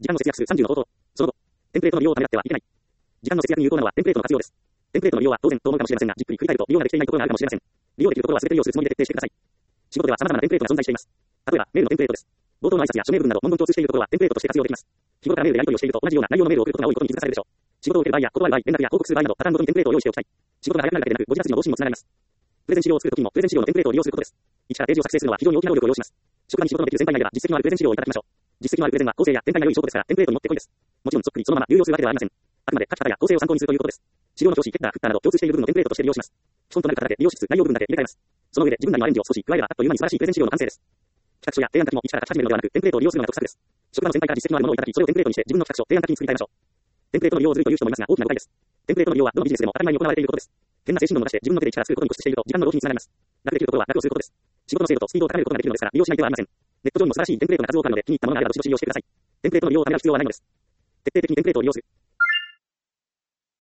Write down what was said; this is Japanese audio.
時間の節約数30の方法。その後、テンプレートの利用をためらってはいけない。時間の節約に有効なのはテンプレートの活用です。テンプレートの利用は当然と思うかもしれませんが、じっくり振り返ると利用ができていないところがあるかもしれません。利用できるところは全て利用するつもりで徹底してください。仕事では様々なテンプレートが存在しています。例えば、メールのテンプレートです。冒頭の挨拶や署名文など文言共通しているところはテンプレートとして活用できます。日頃からメールでやり取りをしていると同じような内容のメールを送ることが多いことに気づかされるでしょう。仕事を受ける場合や断る場合、連絡や報告する場合などパターンごとにテンプレートを用意しておきたい。仕事が早くなるだけでなく、ご自宅の方針もつながります。プレゼン資料を作るときにもプレゼン資料のテンプレートを利用することです。一からページを作成するのは非常に大きな労力を要します。職場に仕事のできる先輩内では実績のあるプレゼン資料をいただきましょう。実績のあるプレゼンは構成や展開が良い証拠ですからテンプレートに持ってこいです。もちろんそっくりそのまま流用するわけではありません。あくまで書き方や構成を参考にするということです。資料の表紙、ヘッダー、フッターなど共通している部分のテンプレートとして利用します。基本となる方だけ利用しつつ内容部分だけ入れ替えます。その上で自分なりのアレンジを少し加えればあっという間に素晴らしいプレゼン資料の完成です。企画書や提案書きも一から書き始めるのではなくテンプレートを利用するのが得策です。職場の先輩から実績のあるものをいただき、それをテンプレートにして自分の企画書、提案書きに作り変えましょう。テンプレートの利用をずるいという人もいますが大きな誤解です。テンプレートの利用はどのビジネスでも当たり前に行われていることです。変な精神論を出して自分の手で一から作ることに固執していると時間の浪費につながります。楽できるところは楽をすることです。仕事の精度とスピードを高めることができるのですから利用しない手はありません。ネット上にも素晴らしいテンプレートが数多くあるので気に入ったものがあればどしどし利用してください。テンプレートの利用をためらう必要はないのです。徹底的にテンプレートを利用する。